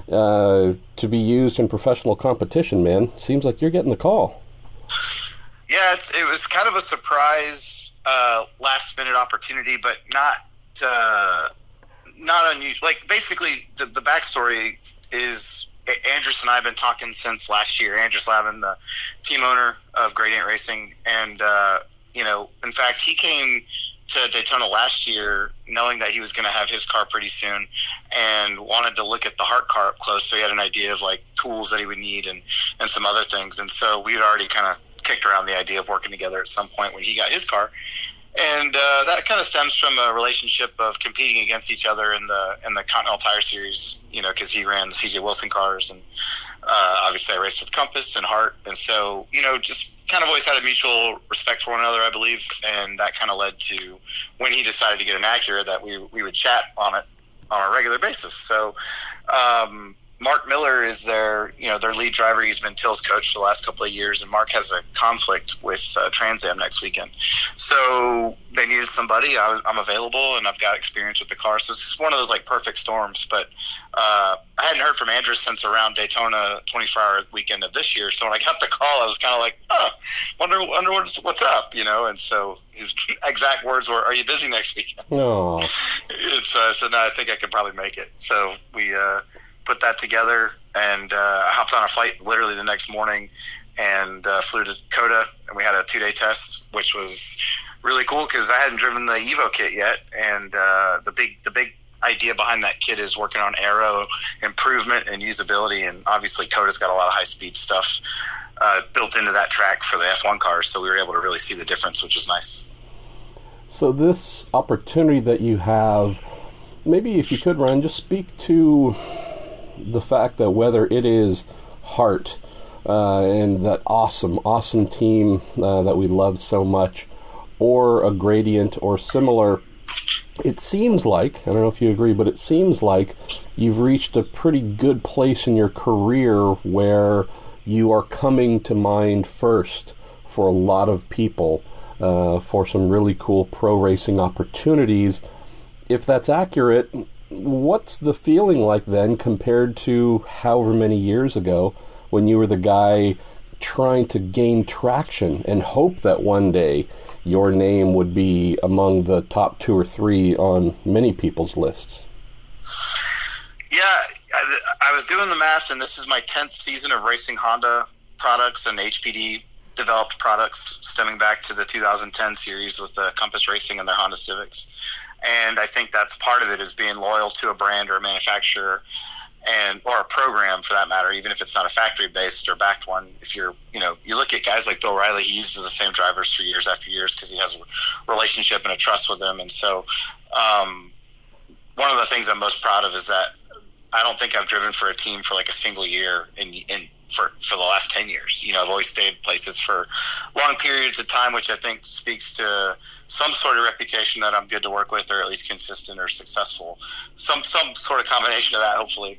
to be used in professional competition, man, seems like you're getting the call? Yeah, it was kind of a surprise last-minute opportunity, but not unusual. Like, basically, the backstory is Andrus and I have been talking since last year. Andrus Lavin, the team owner of Gradient Racing, and in fact, he came to Daytona last year knowing that he was going to have his car pretty soon and wanted to look at the Hart car up close, so he had an idea of like tools that he would need and some other things. And so we'd already kind of kicked around the idea of working together at some point when he got his car. And that kind of stems from a relationship of competing against each other in the Continental Tire Series, because he ran the CJ Wilson cars, and obviously I raced with Compass and Hart, and so just kind of always had a mutual respect for one another, I believe, and that kind of led to when he decided to get an Acura that we would chat on it on a regular basis. So Mark Miller is their lead driver. He's been Till's coach for the last couple of years, and Mark has a conflict with Trans Am next weekend. So they needed somebody. I'm available, and I've got experience with the car. So it's one of those like perfect storms. But I hadn't heard from Andrus since around Daytona 24-hour weekend of this year. So when I got the call, I was kind of like, wonder what's up, And so his exact words were, "Are you busy next weekend?" No. So no, I think I could probably make it. So we put that together, and I hopped on a flight literally the next morning and flew to Dakota, and we had a 2-day test, which was really cool because I hadn't driven the Evo kit yet, and the big idea behind that kit is working on aero improvement and usability, and obviously Coda's got a lot of high-speed stuff built into that track for the F1 cars, so we were able to really see the difference, which was nice. So this opportunity that you have, maybe if you could, Ryan, just speak to the fact that whether it is Hart and that awesome team that we love so much, or a Gradient or similar, it seems like, I don't know if you agree, but it seems like you've reached a pretty good place in your career where you are coming to mind first for a lot of people for some really cool pro racing opportunities. If that's accurate, what's the feeling like then compared to however many years ago when you were the guy trying to gain traction and hope that one day your name would be among the top 2 or 3 on many people's lists? Yeah, I was doing the math, and this is my 10th season of racing Honda products and HPD developed products stemming back to the 2010 series with the Compass Racing and their Honda Civics. And I think that's part of it, is being loyal to a brand or a manufacturer or a program for that matter, even if it's not a factory-based or backed one. If you're, you look at guys like Bill Riley, he uses the same drivers for years after years because he has a relationship and a trust with them. And so one of the things I'm most proud of is that I don't think I've driven for a team for like a single year for the last 10 years. I've always stayed places for long periods of time, which I think speaks to some sort of reputation that I'm good to work with, or at least consistent or successful. Some sort of combination of that, hopefully.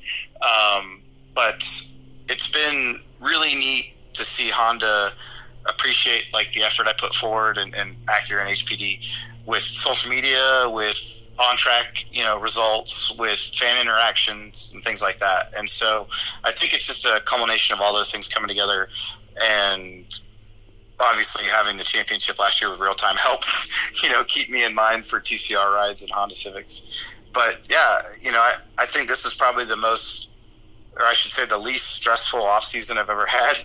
But it's been really neat to see Honda appreciate like the effort I put forward and Acura and HPD with social media, with on-track, results, with fan interactions and things like that. And so I think it's just a culmination of all those things coming together, and obviously having the championship last year with Real Time helped, keep me in mind for TCR rides and Honda Civics. But yeah, I think this is probably the most, or I should say the least stressful off season I've ever had.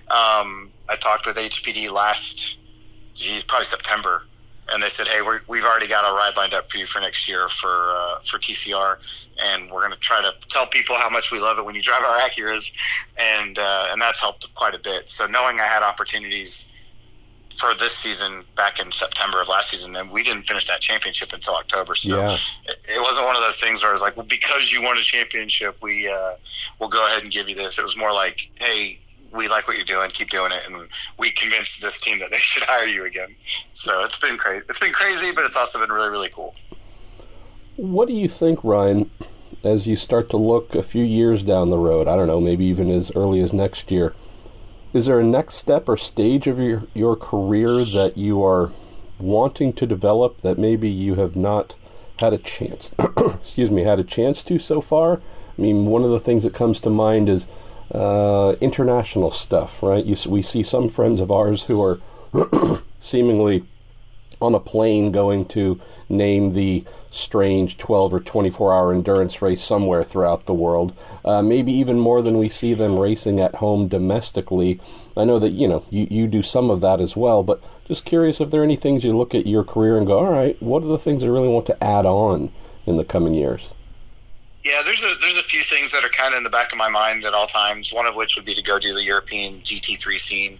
I talked with HPD probably September, and they said, "Hey, we've already got a ride lined up for you for next year for TCR, and we're going to try to tell people how much we love it when you drive our Acuras," and that's helped quite a bit. So knowing I had opportunities for this season back in September of last season, and we didn't finish that championship until October. So yeah. It wasn't one of those things where I was like, well, because you won a championship, we'll go ahead and give you this. It was more like, hey, we like what you're doing, keep doing it, and we convinced this team that they should hire you again. So it's been crazy. It's been crazy, but it's also been really, really cool. What do you think, Ryan, as you start to look a few years down the road, I don't know, maybe even as early as next year, is there a next step or stage of your career that you are wanting to develop that maybe you have not had a chance, had a chance to so far? I mean, one of the things that comes to mind is international stuff, right? We see some friends of ours who are seemingly on a plane going to name the strange 12 or 24-hour endurance race somewhere throughout the world, maybe even more than we see them racing at home domestically. I know that, you do some of that as well, but just curious if there are any things you look at your career and go, all right, what are the things I really want to add on in the coming years? Yeah, there's a few things that are kind of in the back of my mind at all times. One of which would be to go do the European GT3 scene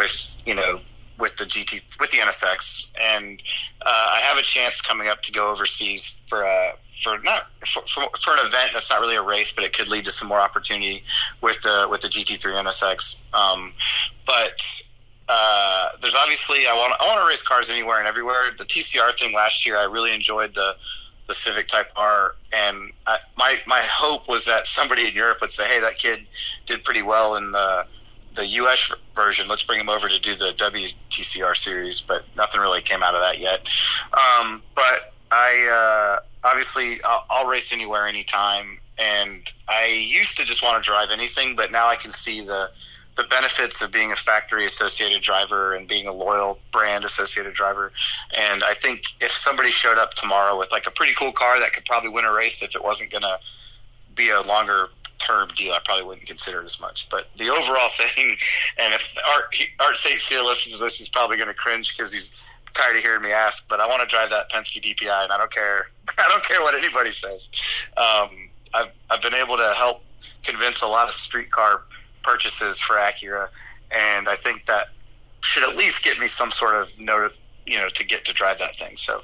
with the NSX, and I have a chance coming up to go overseas for an event that's not really a race, but it could lead to some more opportunity with the GT3 NSX. But there's obviously I want to race cars anywhere and everywhere. The TCR thing last year, I really enjoyed the Civic Type R, and my hope was that somebody in Europe would say, hey, that kid did pretty well in the US version, let's bring him over to do the WTCR series, but nothing really came out of that yet. But I obviously I'll race anywhere, anytime, and I used to just want to drive anything, but now I can see the benefits of being a factory associated driver and being a loyal brand associated driver. And I think if somebody showed up tomorrow with like a pretty cool car that could probably win a race if it wasn't going to be a longer term deal, I probably wouldn't consider it as much. But the overall thing, and if Art Sates here listens to this, he's probably going to cringe because he's tired of hearing me ask, but I want to drive that Penske DPI, and I don't care what anybody says. I've been able to help convince a lot of street car purchases for Acura, and I think that should at least get me some sort of note, to get to drive that thing. So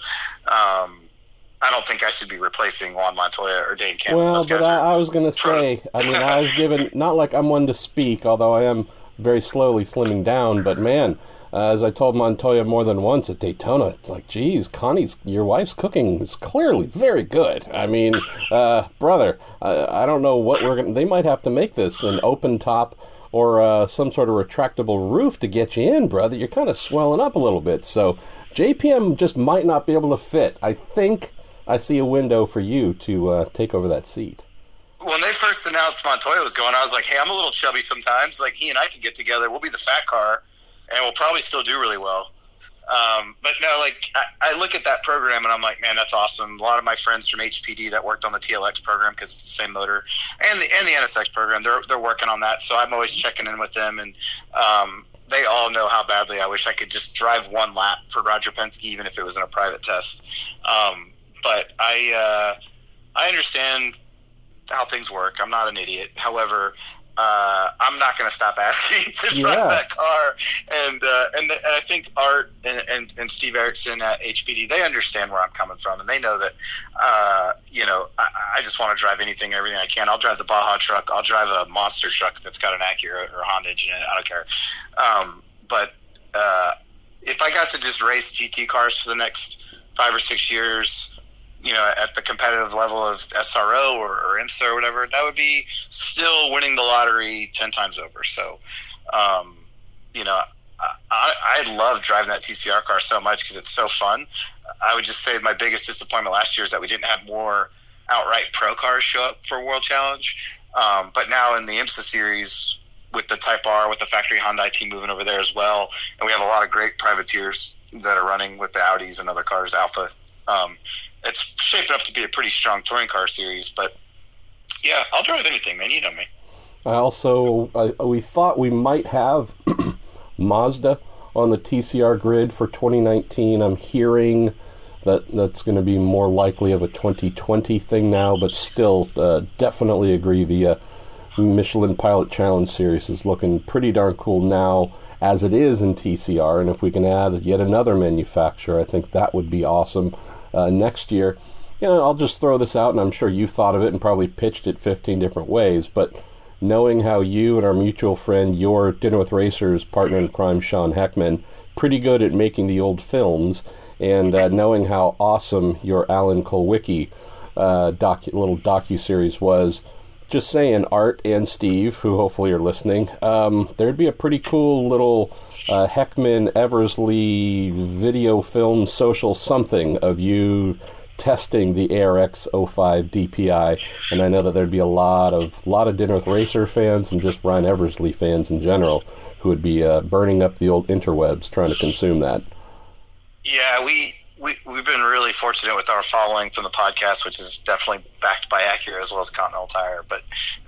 I don't think I should be replacing Juan Montoya or Dane Campbell. Well, but I was going to say, I was given, not like I'm one to speak, although I am very slowly slimming down, but man, as I told Montoya more than once at Daytona, it's like, geez, your wife's cooking is clearly very good. I mean, brother, I don't know what they might have to make this an open top or some sort of retractable roof to get you in, brother. You're kind of swelling up a little bit, so JPM just might not be able to fit. I think I see a window for you to take over that seat. When they first announced Montoya was going, I was like, hey, I'm a little chubby sometimes. Like, he and I can get together. We'll be the fat car, and we'll probably still do really well. But no, like, I look at that program, and I'm like, man, that's awesome. A lot of my friends from HPD that worked on the TLX program, because it's the same motor, and the NSX program, they're working on that. So I'm always checking in with them, and they all know how badly I wish I could just drive one lap for Roger Penske, even if it was in a private test. But I understand how things work. I'm not an idiot. However, I'm not going to stop asking to drive that car. And I think Art and Steve Erickson at HPD, they understand where I'm coming from, and they know that, I just want to drive anything and everything I can. I'll drive the Baja truck. I'll drive a monster truck that's got an Acura or Honda engine in it. I don't care. But if I got to just race GT cars for the next 5 or 6 years, at the competitive level of SRO or IMSA or whatever, that would be still winning the lottery 10 times over. So, I love driving that TCR car so much because it's so fun. I would just say my biggest disappointment last year is that we didn't have more outright pro cars show up for World Challenge. But now in the IMSA series with the Type R, with the factory Hyundai team moving over there as well, and we have a lot of great privateers that are running with the Audis and other cars, Alpha. It's shaping up to be a pretty strong touring car series, but yeah, I'll drive anything, man. You know me. We thought we might have Mazda on the TCR grid for 2019. I'm hearing that's going to be more likely of a 2020 thing now, but still definitely agree the Michelin Pilot Challenge Series is looking pretty darn cool now as it is in TCR, and if we can add yet another manufacturer, I think that would be awesome. Next year, I'll just throw this out, and I'm sure you thought of it and probably pitched it 15 different ways, but knowing how you and our mutual friend, your Dinner with Racers partner in crime, Sean Heckman, pretty good at making the old films, and knowing how awesome your Alan Kulwicki little docu-series was, just saying, Art and Steve, who hopefully are listening, there'd be a pretty cool little Heckman Eversley video film social something of you testing the ARX-05 DPI, and I know that there'd be a lot of Dinner with Racer fans and just Ryan Eversley fans in general who would be burning up the old interwebs trying to consume that. Yeah, we've been really fortunate with our following from the podcast, which is definitely backed by Acura as well as Continental Tire. But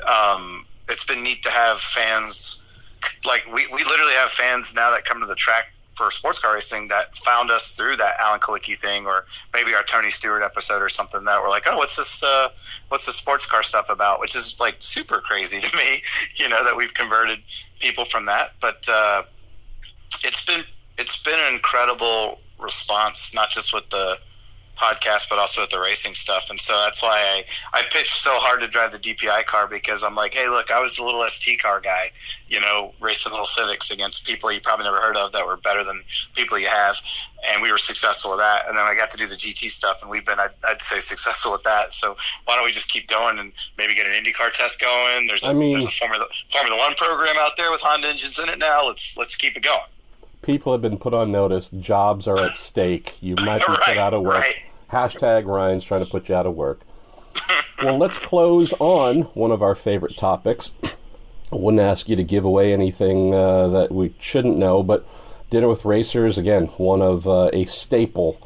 it's been neat to have fans. Like we literally have fans now that come to the track for sports car racing that found us through that Alan Kalicki thing, or maybe our Tony Stewart episode or something, that were like, oh, what's the sports car stuff about? Which is like super crazy to me, that we've converted people from that. But it's been an incredible response, not just with the podcast, but also with the racing stuff. And so that's why I pitched so hard to drive the DPI car, because I'm like, hey, look, I was the little ST car guy, racing little Civics against people you probably never heard of that were better than people you have. And we were successful with that. And then I got to do the GT stuff, and we've been, I'd say, successful with that. So why don't we just keep going and maybe get an IndyCar test going? There's a Formula One program out there with Honda engines in it now. Let's keep it going. People have been put on notice. Jobs are at stake. You might be put out of work. Right. Hashtag Ryan's trying to put you out of work. Well, let's close on one of our favorite topics. I wouldn't ask you to give away anything that we shouldn't know, but Dinner with Racers, again, one of a staple,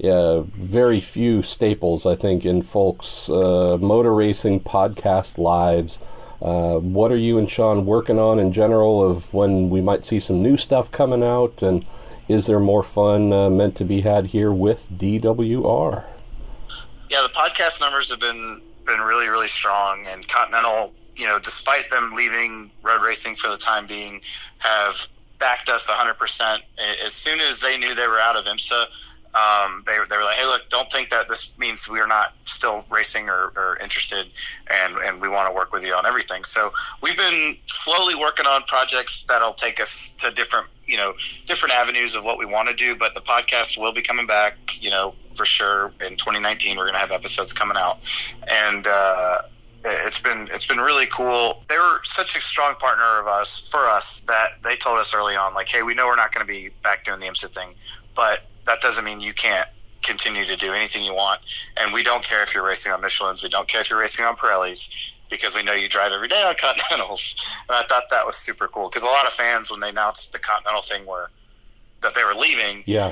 very few staples, I think, in folks' motor racing podcast lives. What are you and Sean working on in general, of when we might see some new stuff coming out, and is there more fun meant to be had here with DWR? Yeah, the podcast numbers have been really, really strong, and Continental, despite them leaving road racing for the time being, have backed us 100%. As soon as they knew they were out of IMSA, they were like, hey, look, don't think that this means we are not still racing or interested, and we want to work with you on everything. So we've been slowly working on projects that'll take us to different avenues of what we want to do, but the podcast will be coming back, for sure. In 2019, we're going to have episodes coming out, and it's been really cool. They were such a strong partner for us that they told us early on, like, hey, we know we're not going to be back doing the IMSA thing, but that doesn't mean you can't continue to do anything you want. And we don't care if you're racing on Michelins. We don't care if you're racing on Pirellis, because we know you drive every day on Continentals. And I thought that was super cool, because a lot of fans, when they announced the Continental thing that they were leaving, they're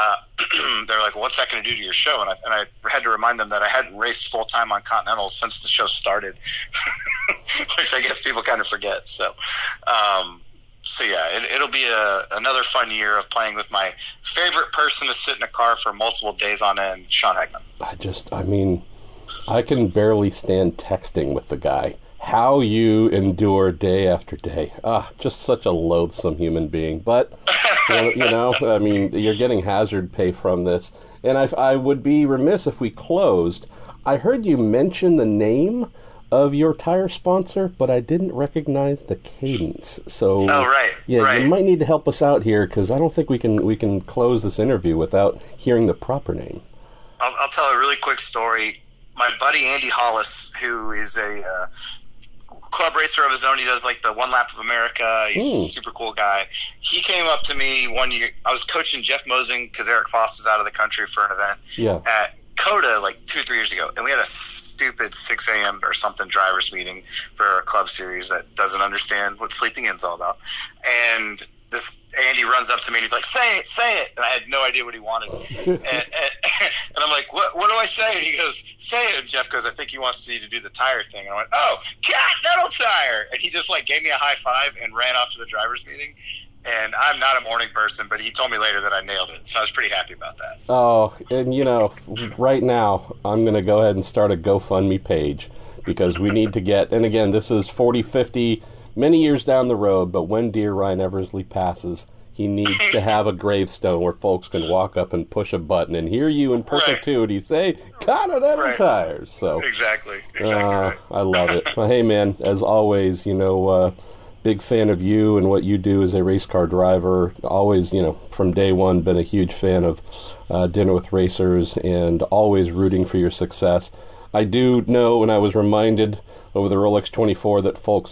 like, well, what's that going to do to your show? And I had to remind them that I hadn't raced full-time on Continentals since the show started, which I guess people kind of forget. So yeah, it'll be another fun year of playing with my favorite person to sit in a car for multiple days on end, Sean Heckman. I can barely stand texting with the guy. How you endure day after day. Just such a loathsome human being. But, you're getting hazard pay from this. And I would be remiss if we closed. I heard you mention the name of your tire sponsor, but I didn't recognize the cadence. So, right. You might need to help us out here, because I don't think we can close this interview without hearing the proper name. I'll tell a really quick story. My buddy Andy Hollis, who is a club racer of his own, he does like the One Lap of America. He's a super cool guy. He came up to me one year. I was coaching Jeff Mosing because Eric Foss was out of the country for an event at COTA like 2 or 3 years ago, and we had a stupid 6 a.m. or something drivers meeting for our club series that doesn't understand what sleeping in's all about. And this Andy runs up to me and he's like, say it. And I had no idea what he wanted. and I'm like, what do I say? And he goes, say it. And Jeff goes, I think he wants you to do the tire thing. And I went, oh, Continental Tire. And he just like gave me a high five and ran off to the drivers meeting. And I'm not a morning person, but he told me later that I nailed it. So I was pretty happy about that. Oh, and right now I'm going to go ahead and start a GoFundMe page, because we need to get, and again, this is 40, 50, many years down the road, but when dear Ryan Eversley passes, he needs to have a gravestone where folks can walk up and push a button and hear you in perpetuity say, Continental Tires. So Exactly right. I love it. Well, hey, man, as always, big fan of you and what you do as a race car driver. Always, from day one, been a huge fan of Dinner with Racers, and always rooting for your success. I do know, and I was reminded over the Rolex 24, that folks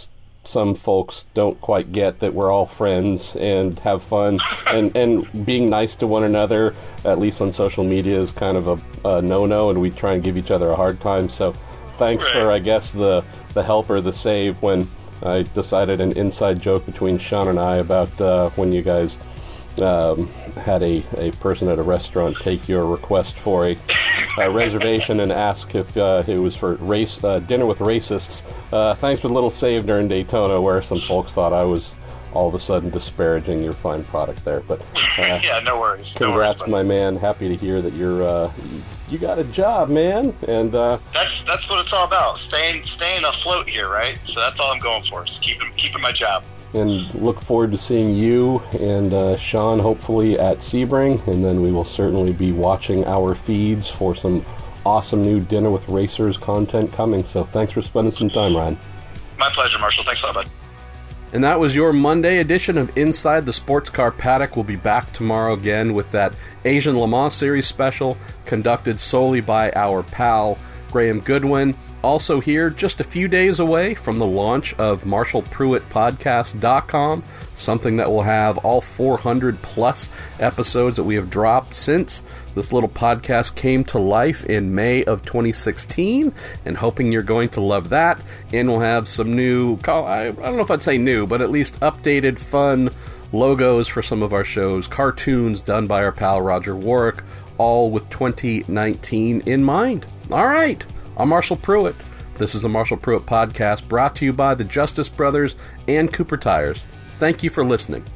some folks don't quite get that we're all friends and have fun, and being nice to one another, at least on social media, is kind of a no-no, and we try and give each other a hard time. So thanks for, I guess, the help or the save when I decided an inside joke between Sean and I about when you guys had a person at a restaurant take your request for a reservation and ask if it was for dinner with racists. Thanks for the little save during Daytona where some folks thought I was all of a sudden disparaging your fine product there. But yeah, no worries. Congrats, my man. Happy to hear that you got a job, man. And that's what it's all about. Staying afloat here, right? So that's all I'm going for. Is keeping my job. And look forward to seeing you and Sean hopefully at Sebring, and then we will certainly be watching our feeds for some awesome new Dinner with Racers content coming. So thanks for spending some time, Ryan. My pleasure, Marshall. Thanks a lot, bud. And that was your Monday edition of Inside the Sports Car Paddock. We'll be back tomorrow again with that Asian Le Mans Series special conducted solely by our pal Graham Goodwin. Also here, just a few days away from the launch of MarshallPruittPodcast.com, something that will have all 400 plus episodes that we have dropped since this little podcast came to life in May of 2016, and hoping you're going to love that. And we'll have some new, I don't know if I'd say new, but at least updated, fun logos for some of our shows, cartoons done by our pal Roger Warwick, all with 2019 in mind. All right, I'm Marshall Pruitt. This is the Marshall Pruitt Podcast, brought to you by the Justice Brothers and Cooper Tires. Thank you for listening.